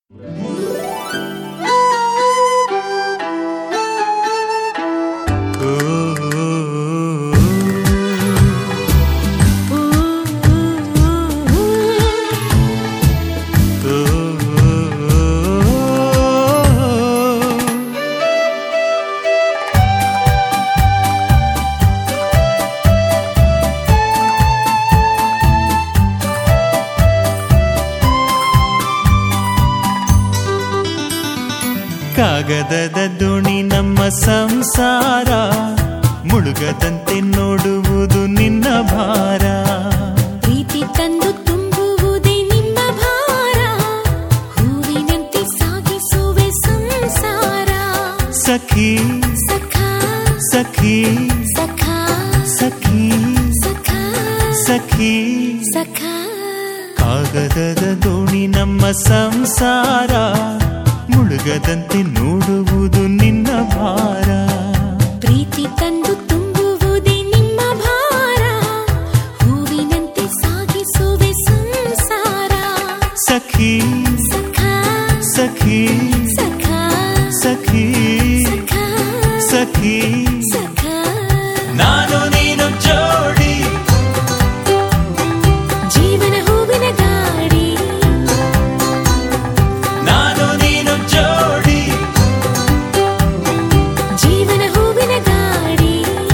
ಕಾಗದದ ದೋಣಿ ನಮ್ಮ ಸಂಸಾರ, ಮುಳುಗದಂತೆ ನೋಡುವುದು ನಿನ್ನ ಭಾರ. ಪ್ರೀತಿ ತಂದು ತುಂಬುವುದೇ ನಿಮ್ಮ ಭಾರ, ಹೂವಿನಂತೆ ಸಾಗಿಸುವೆ ಸಂಸಾರ. ಸಖಿ ಸಖಾ ಸಖಿ ಸಖಾ ಸಖಿ ಸಖಾ ಸಖಿ ಸಖಾ. ಕಾಗದದ ದೋಣಿ ನಮ್ಮ ಸಂಸಾರ, ಮುಳುಗದಂತೆ ನೋಡುವುದು ನಿನ್ನ ಭಾರ. ಪ್ರೀತಿ ತಂದು ತುಂಬುವುದೇ ನಿಮ್ಮ ಭಾರ, ಹೂವಿನಂತೆ ಸಾಗಿಸುವೆ ಸಂಸಾರ. ಸಖಿ ಸಖಾ ಸಖಿ ಸಖಾ ಸಖಿ ಸಖಾ ಸಖಿ ಸಖಾ. ನಾನು ನೀನು ಜೋಡಿ, ಜೀವನ ಹೂವಿನ ಗಾಡಿ. ನಾನು ನೀನು ಜೋಡಿ, ಜೀವನ ಹೂವಿನ ಗಾಡಿ.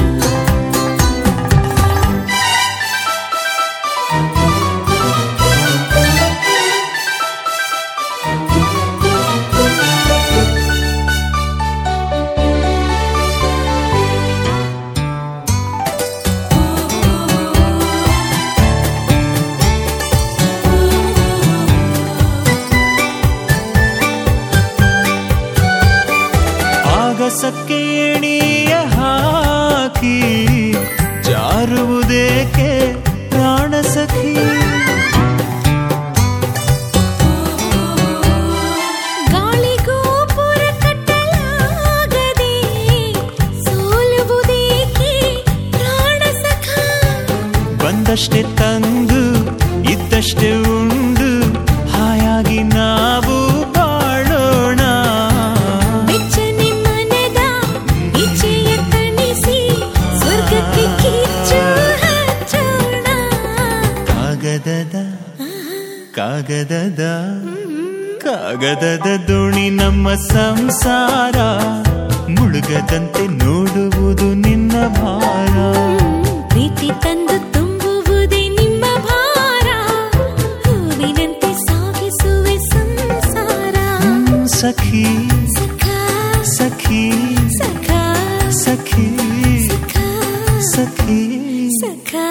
ಆಗಸಕ್ಕೆ ಎಣಿಯ ಹಾಕಿ ಜಾರುವುದೇಕೆ ಪ್ರಾಣ ಸಖಿ. ಗಾಳಿಗೋಪುರ ಕಟ್ಟಲಾಗದೆ ಸೋಲುವುದೇಕೆ ಪ್ರಾಣ ಸಖಾ. ಬಂದಷ್ಟೇ ತಂದು ಇದ್ದಷ್ಟೇ ಉಂಡು ಹಾಯಾಗಿ ನಾವು ಬಾಳೋಣ. ಬೆಚ್ಚನೆ ಮನದ ಇಚ್ಛೆಯ ತಣಿಸಿ ಸ್ವರ್ಗಕ್ಕೆ ಕಿಚ್ಚು ಹಚ್ಚೋಣ. ಕಾಗದದ ಕಾಗದದ ಕಾಗದದ ದೋಣಿ ನಮ್ಮ ಸಂಸಾರ, ಮುಳುಗದಂತೆ ನೋಡುವುದು ನಿನ್ನ ಭಾರ. ಪ್ರೀತಿ ತಂದು ತುಂಬುವುದೇ ನಿಮ್ಮ ಭಾರ, ಹೂವಿನಂತೆ ಸಾಗಿಸುವೆ ಸಂಸಾರ. ಸಖಿ ಸಖಾ ಸಖಿ ಸಖಾ ಸಖಿ ಸಖಾ ಸಖಿ. ಸಖಾ.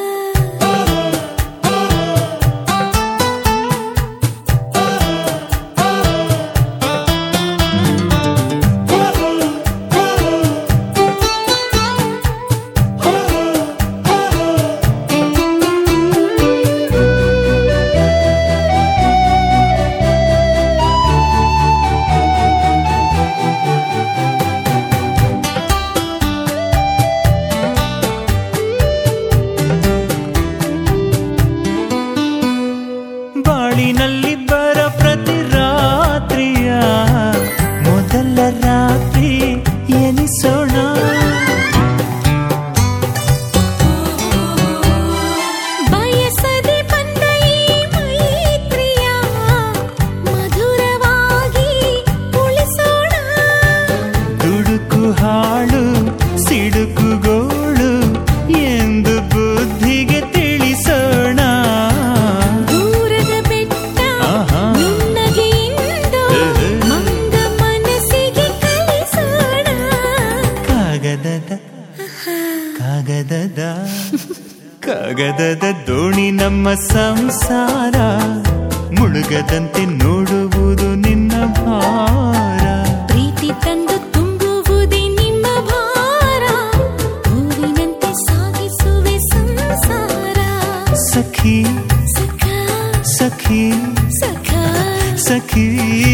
ಬಾಳಿನಲ್ಲಿ ಬರ ಪ್ರತಿ ರಾತ್ರಿಯ ಮೊದಲ ರಾತ್ರಿ ಎನಿಸೋಣ. ಬಯಸದೆ ಬಂದ ಈ ಮೈತ್ರಿಯ ಮಧುರವಾಗಿ ಉಳಿಸೋಣ. ದುಡುಕು ಹಾಳು ಸಿಡುಕುಗೋಳು ಎಂದು ಬುದ್ಧಿಗೆ ತಿಳಿಸೋಣ. ದೂರದ ಬೆಟ್ಟ ನುಣ್ಣಗೆ ಇಂದು ಮಂದ ಮನಸ್ಸಿಗೆ ಕಲಿಸೋಣ. ಕಾಗದದ ಕಾಗದದ ಕಾಗದದ ದೋಣಿ ನಮ್ಮ ಸಂಸಾರ, ಮುಳುಗದಂತೆ ನೋಡುವುದು ನಿನ್ನ ಭಾರ. ಪ್ರೀತಿ ತಂದು ತುಂಬುವುದೇ ನಿಮ್ಮ ಭಾರ, ಹೂವಿನಂತೆ ಸಾಗಿಸುವೆ ಸಂಸಾರ. ಸಖಿ ಸಖಾ ಸಖಿ ಸಖಾ ಸಖಿ